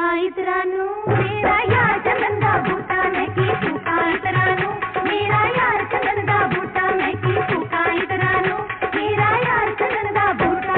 फूका इतरानू मेरा यार चंदन दा बूटा मैं की फूका इतरानू मेरा यार चंदन दा बूटा मैं की फूका इतरानू मेरा यार चंदन दा बूटा।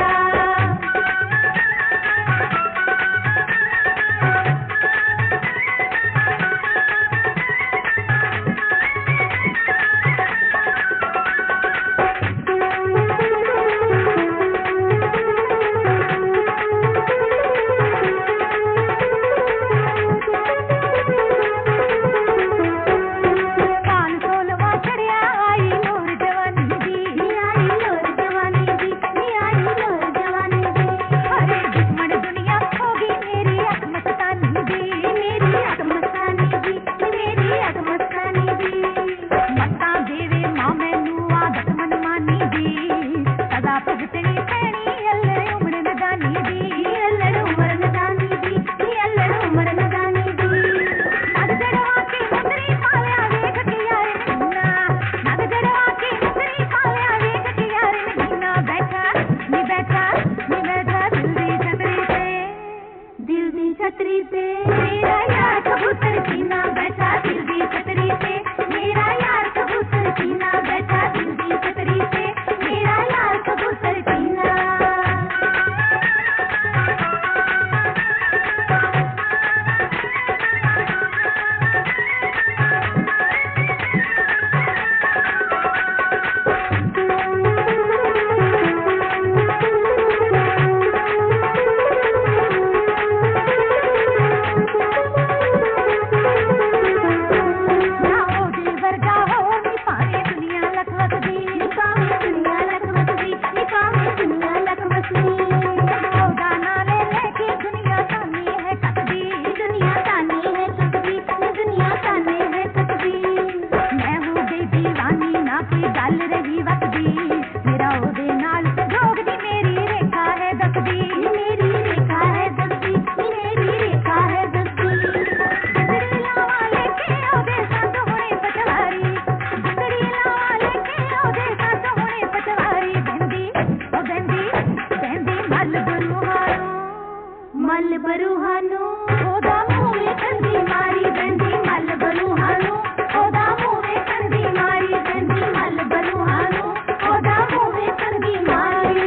छतरी पे मेरा यार कबूतर सीना बैठा दिल दी छतरी पे मेरा यार कबूतर सीना बैठा दिल दी छतरी पे मेरा यार कबूतर सीना। मल बरूहानू ओदा मुँह में कंदी मारी बंदी मल बरूहानू ओदा मुँह में कंदी मारी बंदी मल बरूहानू ओदा मुँह में कंदी मारी।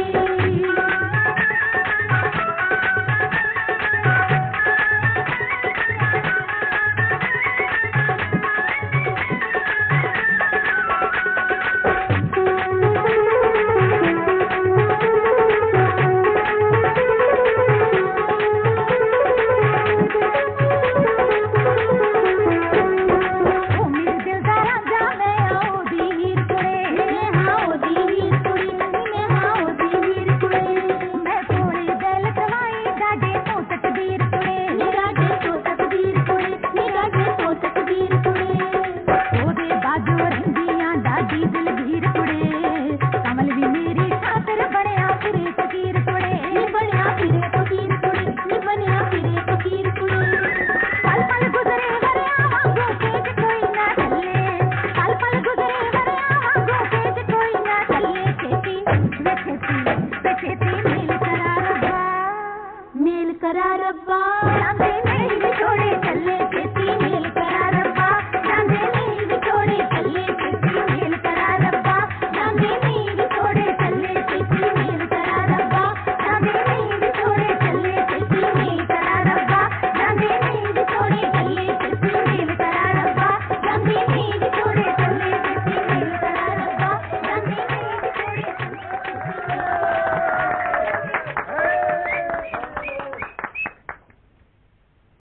मेल करा रब्बा, नहीं छोड़े चले।